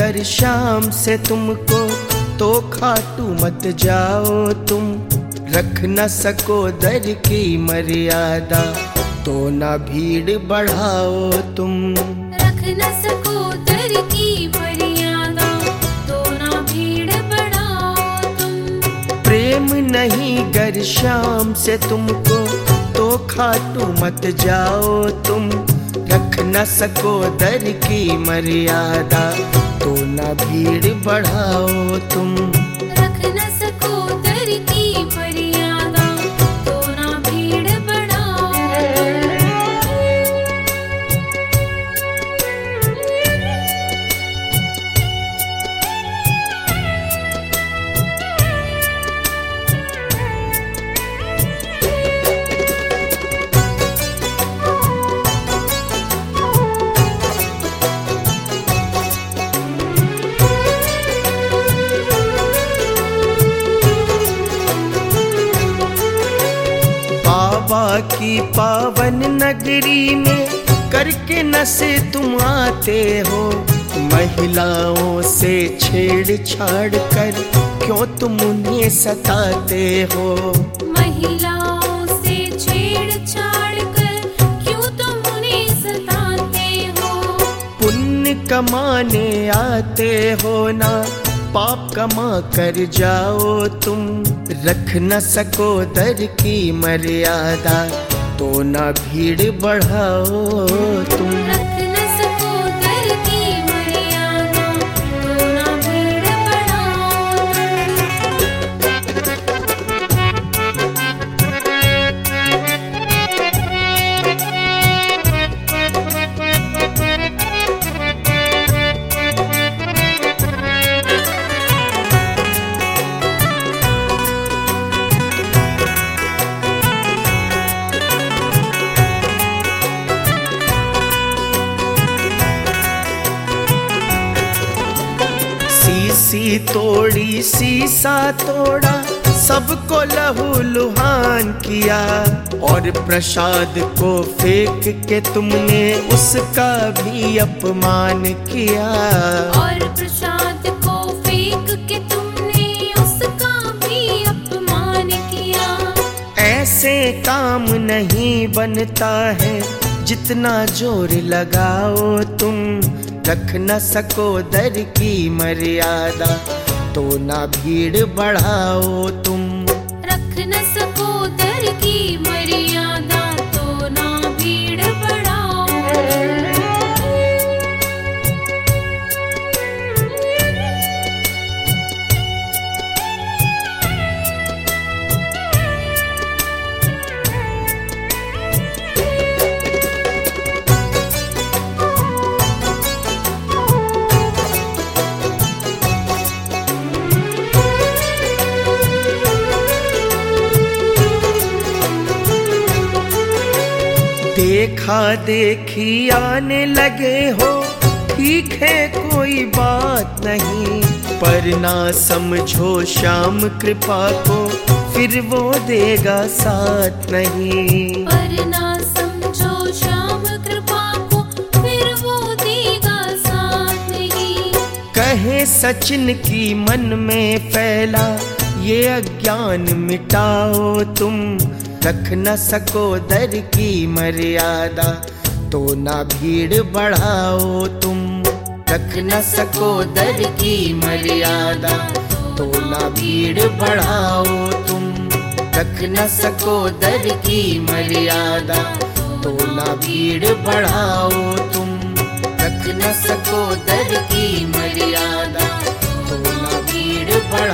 गर शाम से तुमको तो खाटू मत जाओ तुम। रख न सको दर की मर्यादा तो ना भीड़ बढ़ाओ तुम। रख न सको दर की मर्यादा तो ना भीड़ बढ़ाओ तुम। प्रेम नहीं गर शाम से तुमको तो खाटू मत जाओ तुम। रख न सको दर की मर्यादा तो ना भीड़ बढ़ाओ तुम। रख न सको दर की मर्यादा तो ना भीड़ बढ़ाओ। बाबा की पावन नगरी में करके नशे तुम आते हो। महिलाओं से छेड़छाड़ कर क्यों तुम उन्हें सताते हो। महिलाओं से छेड़छाड़ कर क्यों तुम उन्हें सताते हो। पुण्य कमाने आते हो ना पाप कमा कर जाओ तुम। रख न सको दर की मर्यादा तो ना भीड़ बढ़ाओ तुम। रख न सको दर की मर्यादा तो ना भीड़ बढ़ाओ सी तोड़ी शीशा तोड़ा सबको लहू लुहान किया। और प्रसाद को फेंक के तुमने उसका भी अपमान किया। और प्रसाद को फेंक के तुमने उसका भी अपमान किया। ऐसे काम नहीं बनता है जितना जोर लगाओ तुम। रख न सको दर की मर्यादा तो ना भीड़ बढ़ाओ तुम। रख न सको दर की मर्यादा तो ना भीड़ बढ़ाओ। देखा देखी आने लगे हो ठीक है कोई बात नहीं। पर ना समझो श्याम कृपा को फिर वो देगा साथ नहीं। पर ना समझो श्याम कृपा को फिर वो देगा साथ नहीं। कहे सचिन की मन में फैला ये अज्ञान मिटाओ तुम। रख न सको दर की मर्यादा तो ना भीड़ बढ़ाओ तुम। रख न सको दर की मर्यादा तो ना भीड़ बढ़ाओ तुम। रख न सको दर की मर्यादा तो ना भीड़ बढ़ाओ तुम। रख न सको दर की मर्यादा तो ना भीड़ बढ़ाओ।